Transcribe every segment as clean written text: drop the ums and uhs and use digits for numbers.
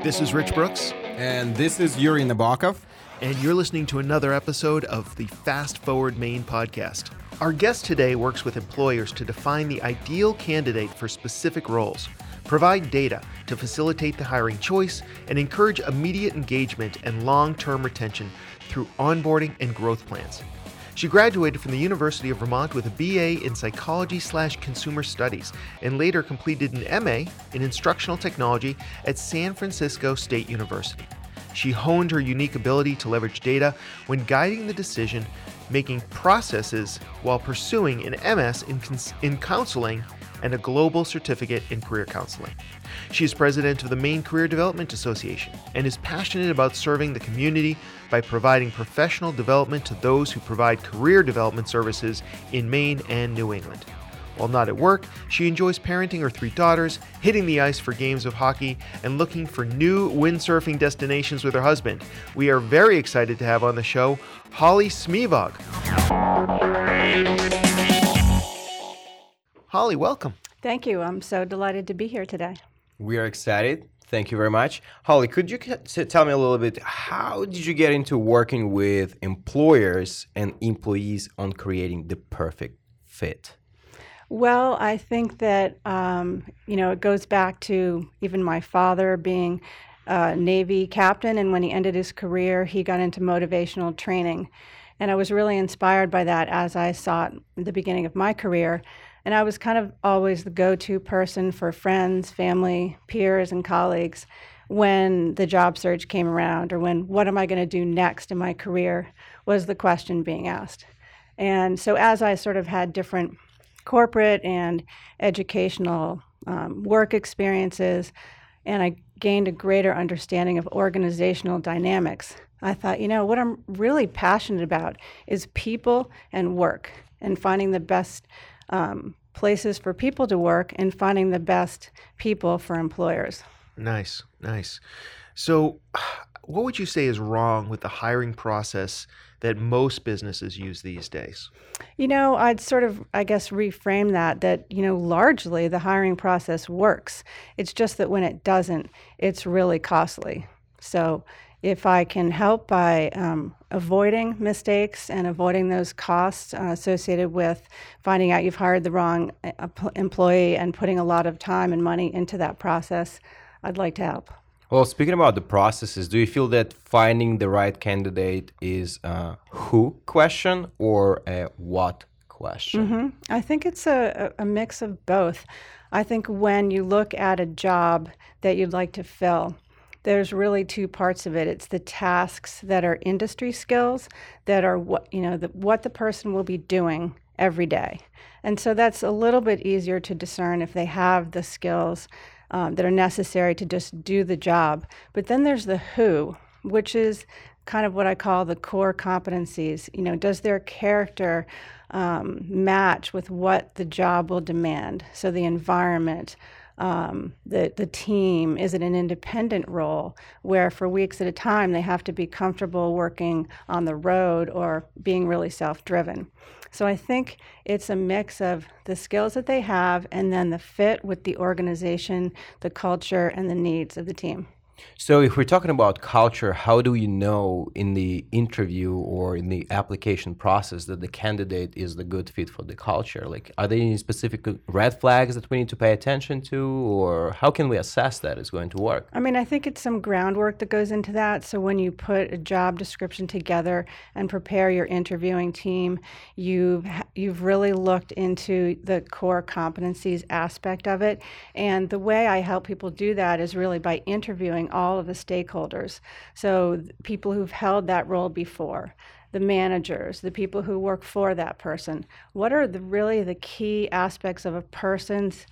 This is Rich Brooks. And this is Yuri Nabokov. And you're listening to another episode of the Fast Forward Maine podcast. Our guest today works with employers to define the ideal candidate for specific roles, provide data to facilitate the hiring choice, and encourage immediate engagement and long-term retention through onboarding and growth plans. She graduated from the University of Vermont with a BA in Psychology/Consumer Studies and later completed an MA in Instructional Technology at San Francisco State University. She honed her unique ability to leverage data when guiding the decision-making processes while pursuing an MS in counseling and a global certificate in career counseling. She is president of the Maine Career Development Association and is passionate about serving the community by providing professional development to those who provide career development services in Maine and New England. While not at work, she enjoys parenting her 3 daughters, hitting the ice for games of hockey, and looking for new windsurfing destinations with her husband. We are very excited to have on the show Holly Smeevog. Holly, welcome. Thank you. I'm so delighted to be here today. We are excited. Thank you very much. Holly, could you tell me a little bit, how did you get into working with employers and employees on creating the perfect fit? Well, I think that, it goes back to even my father being a Navy captain, and when he ended his career, he got into motivational training. And I was really inspired by that as I saw it at the beginning of my career. And I was kind of always the go-to person for friends, family, peers, and colleagues when the job search came around, or when what am I going to do next in my career was the question being asked. And so as I sort of had different corporate and educational work experiences, and I gained a greater understanding of organizational dynamics, I thought, what I'm really passionate about is people and work, and finding the best places for people to work and finding the best people for employers. Nice. So what would you say is wrong with the hiring process that most businesses use these days? I'd sort of, reframe that, largely the hiring process works. It's just that when it doesn't, it's really costly. So if I can help by avoiding mistakes and avoiding those costs associated with finding out you've hired the wrong employee and putting a lot of time and money into that process, I'd like to help. Well, speaking about the processes, do you feel that finding the right candidate is a who question or a what question? Mm-hmm. I think it's a mix of both. I think when you look at a job that you'd like to fill, there's really 2 parts of it. It's the tasks that are industry skills that are what the person will be doing every day. And so that's a little bit easier to discern if they have the skills that are necessary to just do the job. But then there's the who, which is kind of what I call the core competencies. Does their character match with what the job will demand? So the environment, the team, is it an independent role where for weeks at a time they have to be comfortable working on the road or being really self-driven? So I think it's a mix of the skills that they have and then the fit with the organization, the culture, and the needs of the team. So if we're talking about culture, how do you know in the interview or in the application process that the candidate is the good fit for the culture? Like, are there any specific red flags that we need to pay attention to, or how can we assess that it's going to work? I think it's some groundwork that goes into that. So when you put a job description together and prepare your interviewing team, you've really looked into the core competencies aspect of it. And the way I help people do that is really by interviewing all of the stakeholders. So people who've held that role before, the managers, the people who work for that person. What are really the key aspects of a person's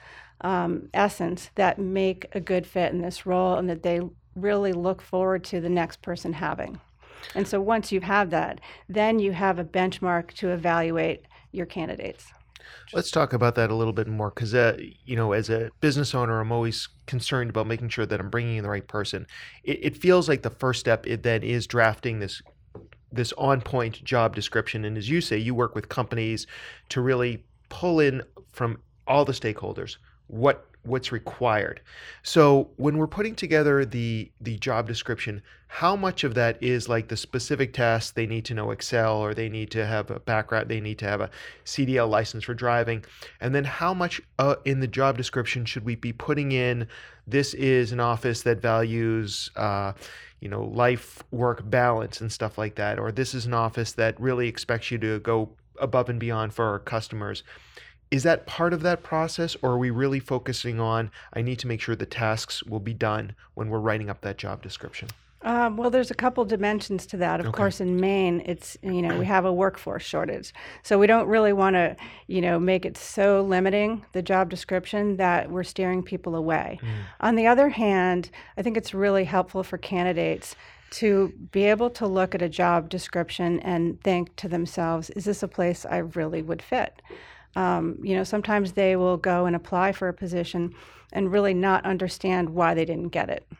essence that make a good fit in this role and that they really look forward to the next person having? And so once you have that, then you have a benchmark to evaluate your candidates. Let's talk about that a little bit more because, as a business owner, I'm always concerned about making sure that I'm bringing in the right person. It feels like the first step then is drafting this on-point job description. And as you say, you work with companies to really pull in from all the stakeholders what what's required. So when we're putting together the job description, how much of that is like the specific tasks? They need to know Excel, or they need to have a background, they need to have a CDL license for driving, and then how much in the job description should we be putting in? This is an office that values life work balance and stuff like that, or this is an office that really expects you to go above and beyond for our customers. Is that part of that process, or are we really focusing on, I need to make sure the tasks will be done when we're writing up that job description? Well, there's a couple dimensions to that. Of course, in Maine, it's, we have a workforce shortage. So we don't really want to, make it so limiting, the job description, that we're steering people away. On the other hand, I think it's really helpful for candidates to be able to look at a job description and think to themselves, is this a place I really would fit? Sometimes they will go and apply for a position and really not understand why they didn't get it.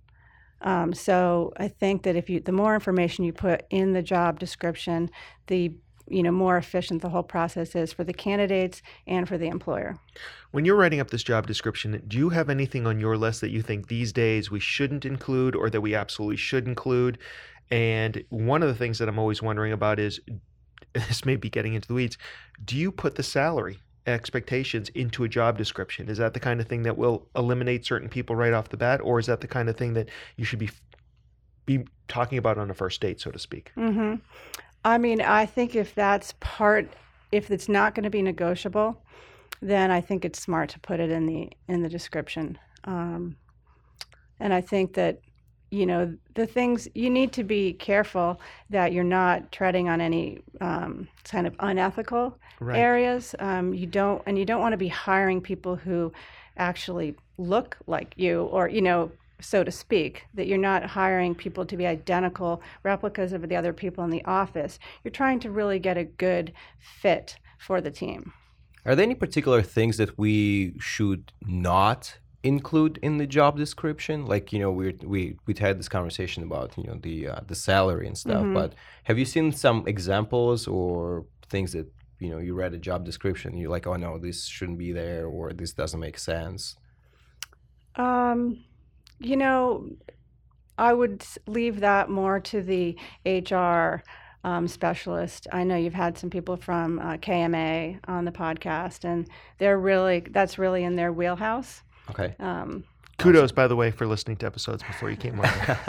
So I think that the more information you put in the job description, the more efficient the whole process is for the candidates and for the employer. When you're writing up this job description, do you have anything on your list that you think these days we shouldn't include, or that we absolutely should include? And one of the things that I'm always wondering about is, this may be getting into the weeds, do you put the salary expectations into a job description? Is that the kind of thing that will eliminate certain people right off the bat, or is that the kind of thing that you should be talking about on a first date, so to speak? Mm-hmm. I mean, I think if it's not going to be negotiable, then I think it's smart to put it in the description. And I think that the things, you need to be careful that you're not treading on any kind of unethical areas. You don't want to be hiring people who actually look like you, or, so to speak, that you're not hiring people to be identical replicas of the other people in the office. You're trying to really get a good fit for the team. Are there any particular things that we should not include in the job description? Like, we had this conversation about, the salary and stuff, but have you seen some examples or things that, you read a job description and you're like, oh no, this shouldn't be there, or this doesn't make sense? I would leave that more to the HR specialist. I know you've had some people from KMA on the podcast, and that's really in their wheelhouse. Okay. Kudos, by the way, for listening to episodes before you came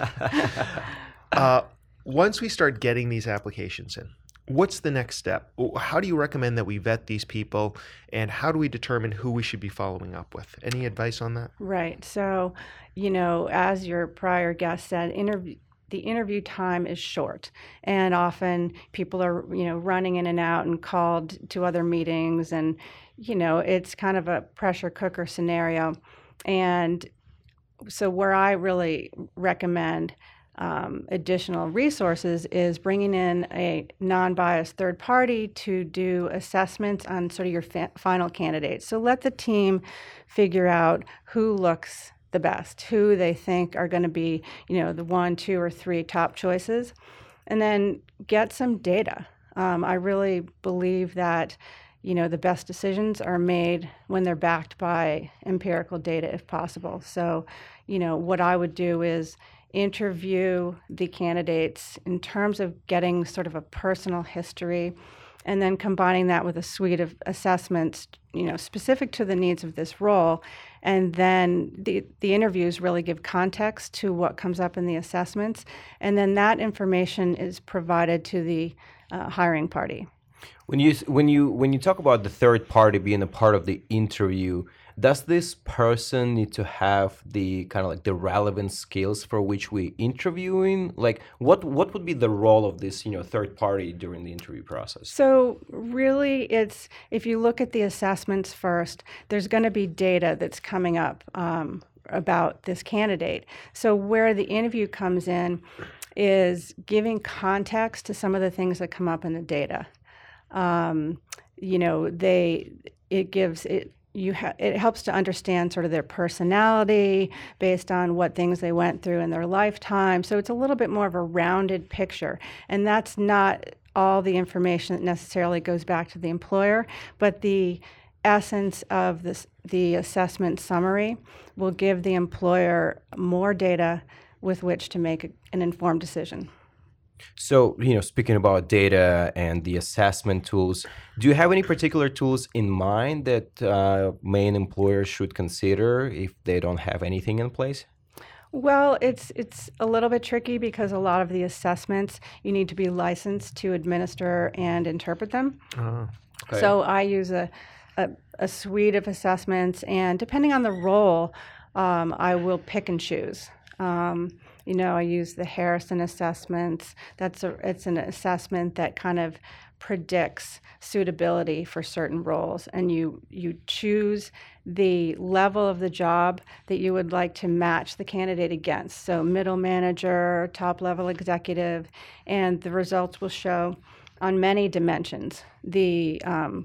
on. Once we start getting these applications in, what's the next step? How do you recommend that we vet these people, and how do we determine who we should be following up with? Any advice on that? Right. So, as your prior guest said, the interview time is short, and often people are, running in and out and called to other meetings, and, it's kind of a pressure cooker scenario. And so where I really recommend additional resources is bringing in a non-biased third party to do assessments on sort of your final candidates. So let the team figure out who looks the best, who they think are going to be, the 1, 2, or 3 top choices, and then get some data. I really believe that, the best decisions are made when they're backed by empirical data, if possible. So, what I would do is interview the candidates in terms of getting sort of a personal history, and then combining that with a suite of assessments, specific to the needs of this role. And then the interviews really give context to what comes up in the assessments. And then that information is provided to the hiring party. When you talk about the third party being a part of the interview, does this person need to have the kind of like the relevant skills for which we interviewing? Like what would be the role of this, third party during the interview process? So really it's, if you look at the assessments first, there's going to be data that's coming up about this candidate. So where the interview comes in is giving context to some of the things that come up in the data. It helps to understand sort of their personality based on what things they went through in their lifetime. So it's a little bit more of a rounded picture. And that's not all the information that necessarily goes back to the employer, but the essence of this the assessment summary will give the employer more data with which to make an informed decision. So, speaking about data and the assessment tools, do you have any particular tools in mind that main employers should consider if they don't have anything in place? Well, it's a little bit tricky because a lot of the assessments you need to be licensed to administer and interpret them. Okay. So I use a suite of assessments, and depending on the role, I will pick and choose. I use the Harrison assessments. It's an assessment that kind of predicts suitability for certain roles, and you choose the level of the job that you would like to match the candidate against. So middle manager, top level executive, and the results will show on many dimensions the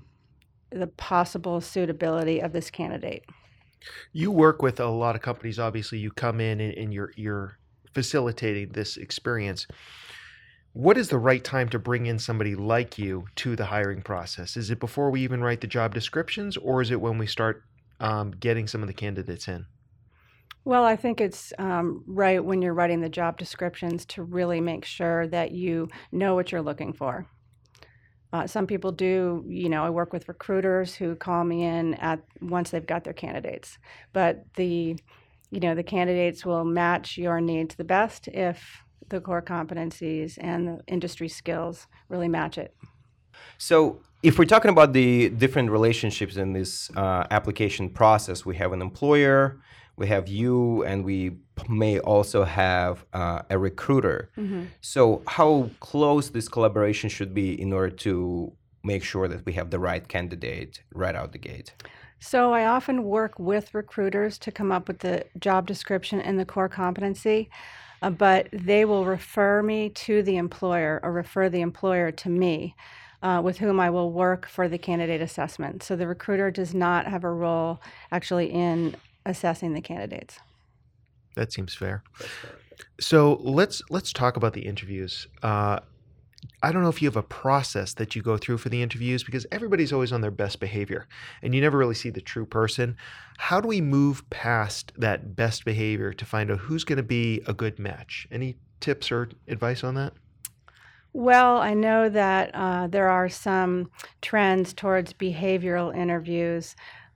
possible suitability of this candidate. You work with a lot of companies. Obviously, you come in and you're facilitating this experience. What is the right time to bring in somebody like you to the hiring process? Is it before we even write the job descriptions, or is it when we start getting some of the candidates in? Well, I think it's right when you're writing the job descriptions to really make sure that you know what you're looking for. Some people do, I work with recruiters who call me in once they've got their candidates. But the candidates will match your needs the best if the core competencies and the industry skills really match it. So if we're talking about the different relationships in this application process, we have an employer, we have you, and we may also have a recruiter. Mm-hmm. So how close this collaboration should be in order to make sure that we have the right candidate right out the gate? So I often work with recruiters to come up with the job description and the core competency, but they will refer me to the employer or refer the employer to me, with whom I will work for the candidate assessment. So the recruiter does not have a role actually in assessing the candidates. That seems fair. So let's talk about the interviews. I don't know if you have a process that you go through for the interviews, because everybody's always on their best behavior and you never really see the true person. How do we move past that best behavior to find out who's going to be a good match? Any tips or advice on that? Well, I know that there are some trends towards behavioral interviews,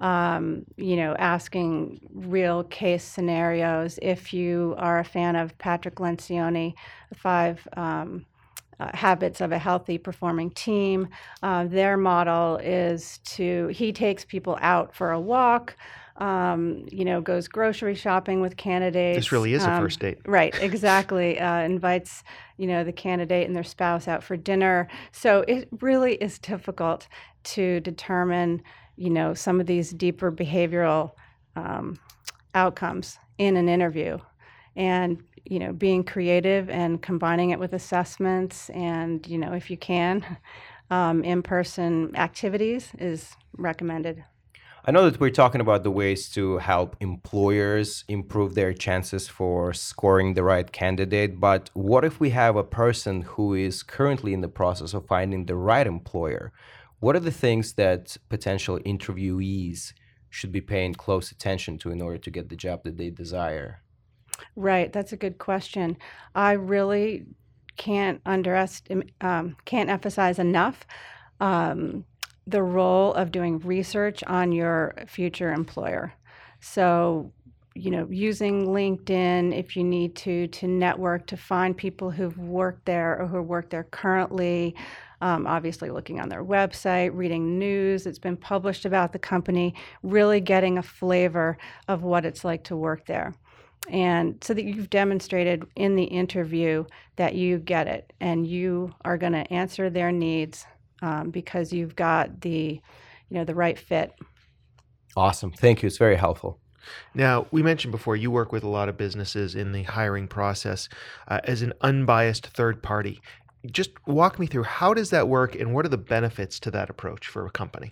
asking real case scenarios. If you are a fan of Patrick Lencioni, 5 Habits of a Healthy Performing Team, their model is he takes people out for a walk, goes grocery shopping with candidates. This really is a first date. Right, exactly. Invites, the candidate and their spouse out for dinner. So it really is difficult to determine, some of these deeper behavioral outcomes in an interview. And, being creative and combining it with assessments and, if you can, in-person activities is recommended. I know that we're talking about the ways to help employers improve their chances for scoring the right candidate, but what if we have a person who is currently in the process of finding the right employer? What are the things that potential interviewees should be paying close attention to in order to get the job that they desire? Right, that's a good question. I really can't emphasize enough the role of doing research on your future employer. So, using LinkedIn if you need to network, to find people who've worked there or who work there currently, obviously looking on their website, reading news that's been published about the company, really getting a flavor of what it's like to work there. And so that you've demonstrated in the interview that you get it and you are going to answer their needs because you've got the right fit. Awesome. Thank you. It's very helpful. Now, we mentioned before you work with a lot of businesses in the hiring process as an unbiased third party. Just walk me through, how does that work and what are the benefits to that approach for a company?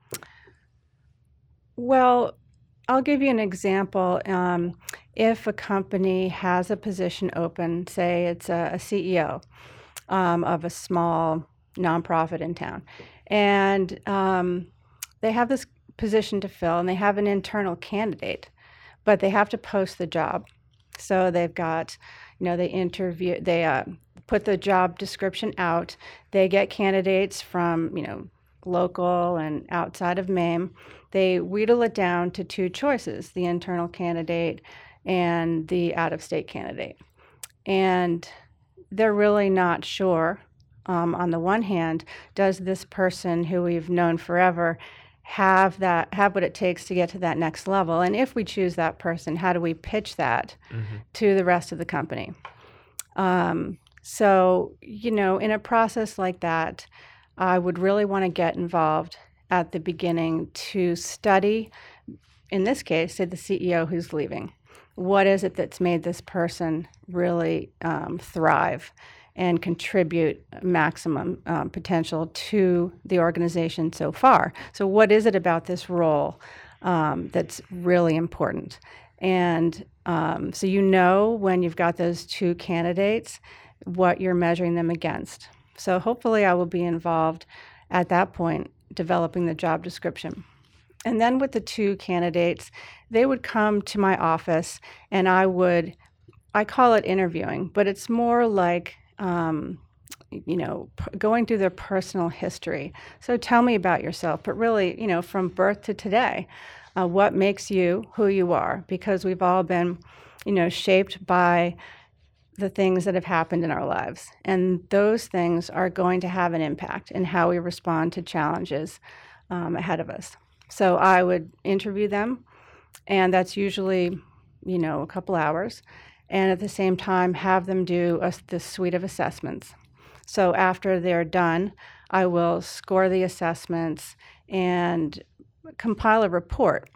Well, I'll give you an example. If a company has a position open, say it's a CEO of a small nonprofit in town, and they have this position to fill, and they have an internal candidate, but they have to post the job. So they've got, they put the job description out. They get candidates from, local and outside of MAME. They wheedle it down to two choices, the internal candidate and the out-of-state candidate. And they're really not sure. On the one hand, does this person who we've known forever have what it takes to get to that next level? And if we choose that person, how do we pitch that to the rest of the company? So, in a process like that, I would really want to get involved at the beginning to study, in this case, say the CEO who's leaving. What is it that's made this person really thrive and contribute maximum potential to the organization so far? So what is it about this role that's really important? And so when you've got those two candidates, what you're measuring them against. So hopefully I will be involved at that point developing the job description. And then with the two candidates, they would come to my office and I call it interviewing, but it's more like, going through their personal history. So tell me about yourself, but really, from birth to today, what makes you who you are? Because we've all been, shaped by the things that have happened in our lives. And those things are going to have an impact in how we respond to challenges ahead of us. So I would interview them, and that's usually, a couple hours. And at the same time, have them do this suite of assessments. So after they're done, I will score the assessments and compile a report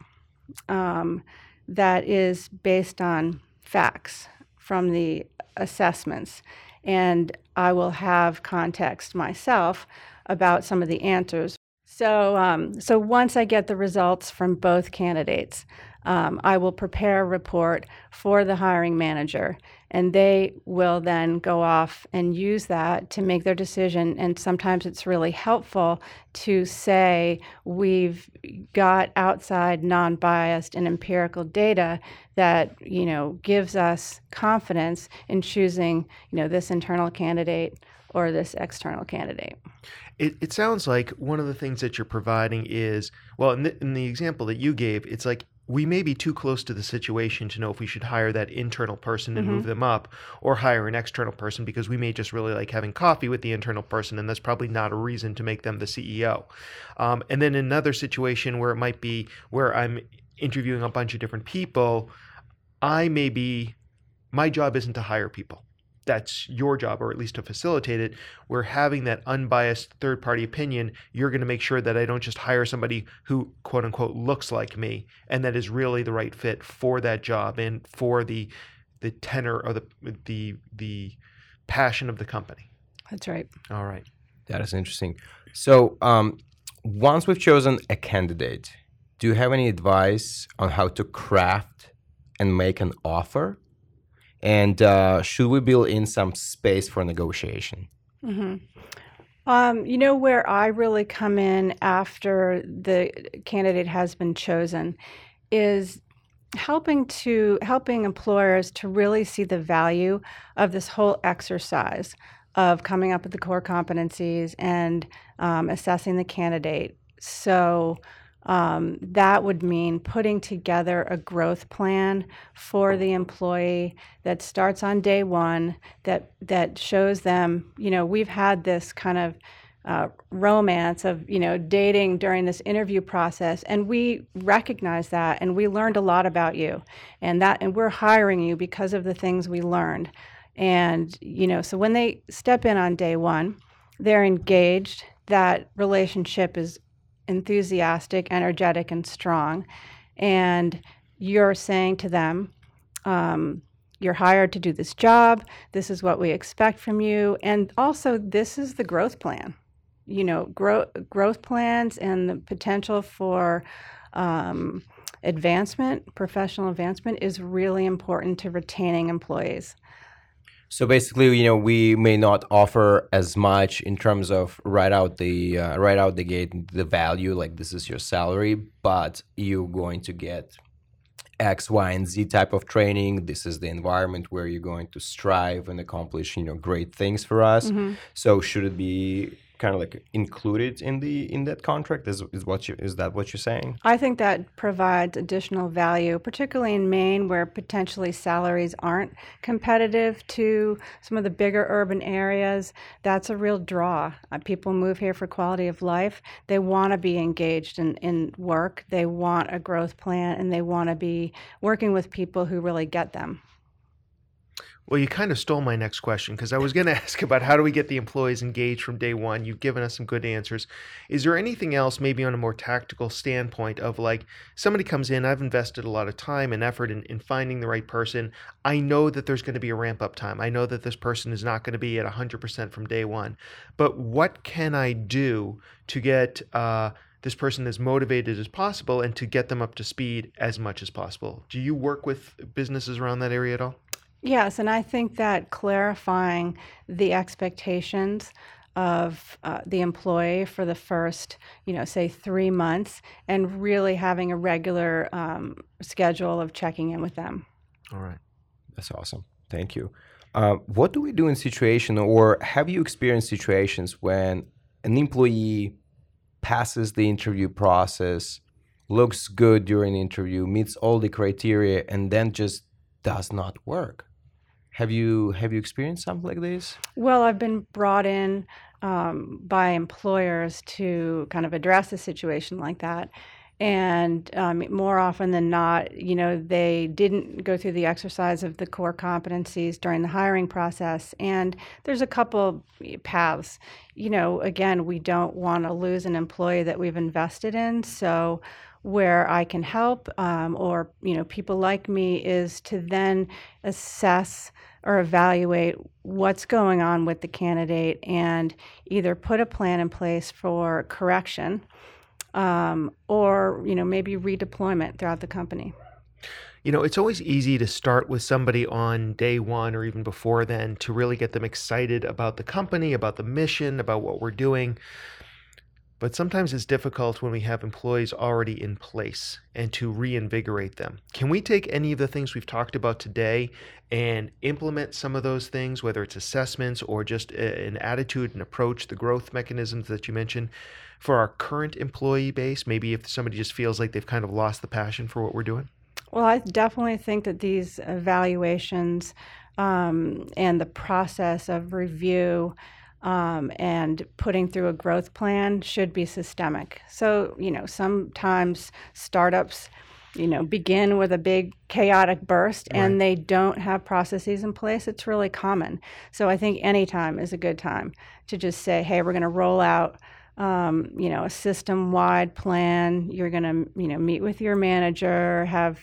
that is based on facts from the assessments. And I will have context myself about some of the answers. So once I get the results from both candidates, I will prepare a report for the hiring manager, and they will then go off and use that to make their decision. And sometimes it's really helpful to say we've got outside, non-biased, and empirical data that, gives us confidence in choosing, this internal candidate or this external candidate. It sounds like one of the things that you're providing is, well, in the example that you gave, it's like we may be too close to the situation to know if we should hire that internal person and move them up, or hire an external person, because we may just really like having coffee with the internal person, and that's probably not a reason to make them the CEO. And then another situation where it might be where I'm interviewing a bunch of different people, my job isn't to hire people. That's your job, or at least to facilitate it. We're having that unbiased third-party opinion. You're going to make sure that I don't just hire somebody who, quote unquote, looks like me, and that is really the right fit for that job and for the tenor or the passion of the company. That's right. All right. That is interesting. So once we've chosen a candidate, do you have any advice on how to craft and make an offer? And should we build in some space for negotiation? Where I really come in after the candidate has been chosen is helping employers to really see the value of this whole exercise of coming up with the core competencies and assessing the candidate. So that would mean putting together a growth plan for the employee that starts on day one, that shows them, we've had this kind of romance of, dating during this interview process, and we recognize that, and we learned a lot about you, and we're hiring you because of the things we learned. And, so when they step in on day one, they're engaged, that relationship is enthusiastic, energetic, and strong. And you're saying to them, you're hired to do this job. This is what we expect from you. And also, this is the growth plan. Growth plans and the potential for advancement, professional advancement, is really important to retaining employees. So basically, we may not offer as much in terms of right out the gate the value, like this is your salary, but you're going to get X, Y, and Z type of training. This is the environment where you're going to strive and accomplish, great things for us. Mm-hmm. So should it be kind of like included in that contract? Is that what you're saying? I think that provides additional value, particularly in Maine, where potentially salaries aren't competitive to some of the bigger urban areas. That's a real draw. People move here for quality of life. They want to be engaged in work. They want a growth plan, and they want to be working with people who really get them. Well, you kind of stole my next question, because I was going to ask about how do we get the employees engaged from day one. You've given us some good answers. Is there anything else, maybe on a more tactical standpoint of like somebody comes in, I've invested a lot of time and effort in finding the right person. I know that there's going to be a ramp up time. I know that this person is not going to be at 100% from day one. But what can I do to get this person as motivated as possible and to get them up to speed as much as possible? Do you work with businesses around that area at all? Yes, and I think that clarifying the expectations of the employee for the first, say 3 months, and really having a regular schedule of checking in with them. All right. That's awesome. Thank you. What do we do in situation, or have you experienced situations when an employee passes the interview process, looks good during the interview, meets all the criteria, and then just does not work? Have you experienced something like this? Well, I've been brought in by employers to kind of address a situation like that. And more often than not, they didn't go through the exercise of the core competencies during the hiring process. And there's a couple paths. Again, we don't want to lose an employee that we've invested in. So where I can help, or people like me, is to then assess or evaluate what's going on with the candidate and either put a plan in place for correction, or maybe redeployment throughout the company. It's always easy to start with somebody on day one or even before then to really get them excited about the company, about the mission, about what we're doing. But sometimes it's difficult when we have employees already in place and to reinvigorate them. Can we take any of the things we've talked about today and implement some of those things, whether it's assessments or just an attitude and approach, the growth mechanisms that you mentioned, for our current employee base? Maybe if somebody just feels like they've kind of lost the passion for what we're doing? Well, I definitely think that these evaluations and the process of review and putting through a growth plan should be systemic. So, sometimes startups, begin with a big chaotic burst, right, and they don't have processes in place. It's really common. So I think any time is a good time to just say, hey, we're going to roll out a system-wide plan. You're going to, meet with your manager, have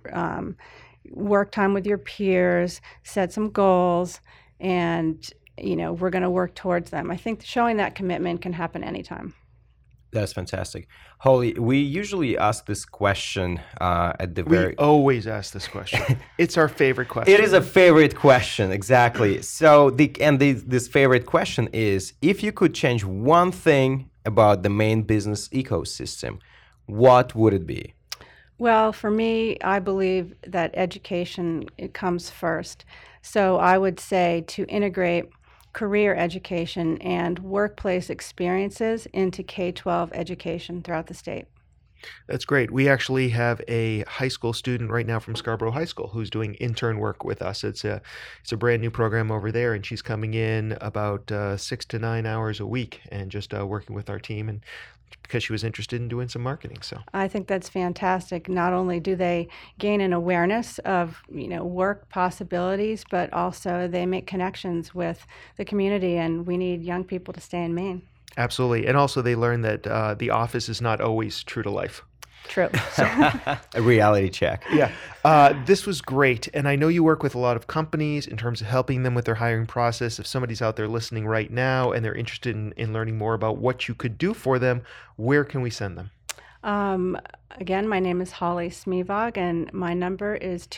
work time with your peers, set some goals, and we're going to work towards them. I think showing that commitment can happen anytime. That's fantastic. Holly, we usually ask this question at the very... We always ask this question. It's our favorite question. It is a favorite question, exactly. So this favorite question is, if you could change one thing about the Maine business ecosystem, what would it be? Well, for me, I believe that education, it comes first. So I would say to integrate career education and workplace experiences into K-12 education throughout the state. That's great. We actually have a high school student right now from Scarborough High School who's doing intern work with us. It's a brand new program over there, and she's coming in about 6 to 9 hours a week and just working with our team, and because she was interested in doing some marketing. So I think that's fantastic. Not only do they gain an awareness of work possibilities, but also they make connections with the community, and we need young people to stay in Maine. Absolutely. And also they learn that the office is not always true to life. True. A reality check. Yeah. This was great. And I know you work with a lot of companies in terms of helping them with their hiring process. If somebody's out there listening right now and they're interested in learning more about what you could do for them, where can we send them? Again, my name is Holly Smevog, and my number is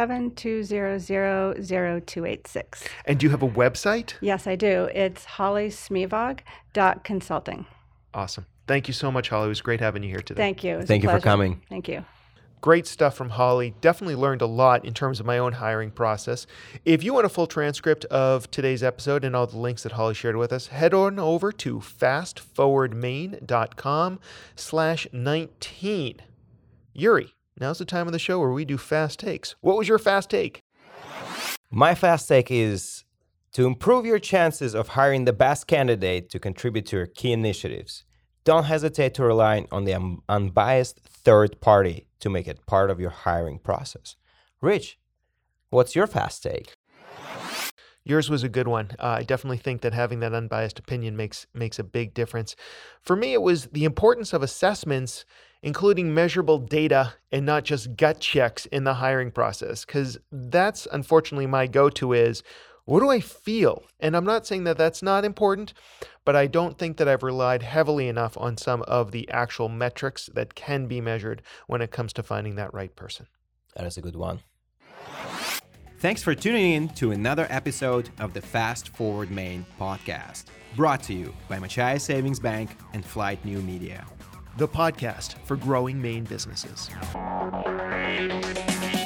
207-200-0286. And do you have a website? Yes, I do. It's hollysmevog.consulting. Awesome. Thank you so much, Holly. It was great having you here today. Thank you. Thank you for coming. Thank you. Great stuff from Holly. Definitely learned a lot in terms of my own hiring process. If you want a full transcript of today's episode and all the links that Holly shared with us, head on over to fastforwardmaine.com/19. Yuri, now's the time of the show where we do fast takes. What was your fast take? My fast take is to improve your chances of hiring the best candidate to contribute to your key initiatives. Don't hesitate to rely on the unbiased third party to make it part of your hiring process. Rich, what's your fast take? Yours was a good one. I definitely think that having that unbiased opinion makes a big difference. For me, it was the importance of assessments, including measurable data and not just gut checks in the hiring process, because that's unfortunately my go-to is, what do I feel? And I'm not saying that that's not important, but I don't think that I've relied heavily enough on some of the actual metrics that can be measured when it comes to finding that right person. That is a good one. Thanks for tuning in to another episode of the Fast Forward Maine podcast, brought to you by Machaya Savings Bank and Flight New Media. The podcast for growing Maine businesses.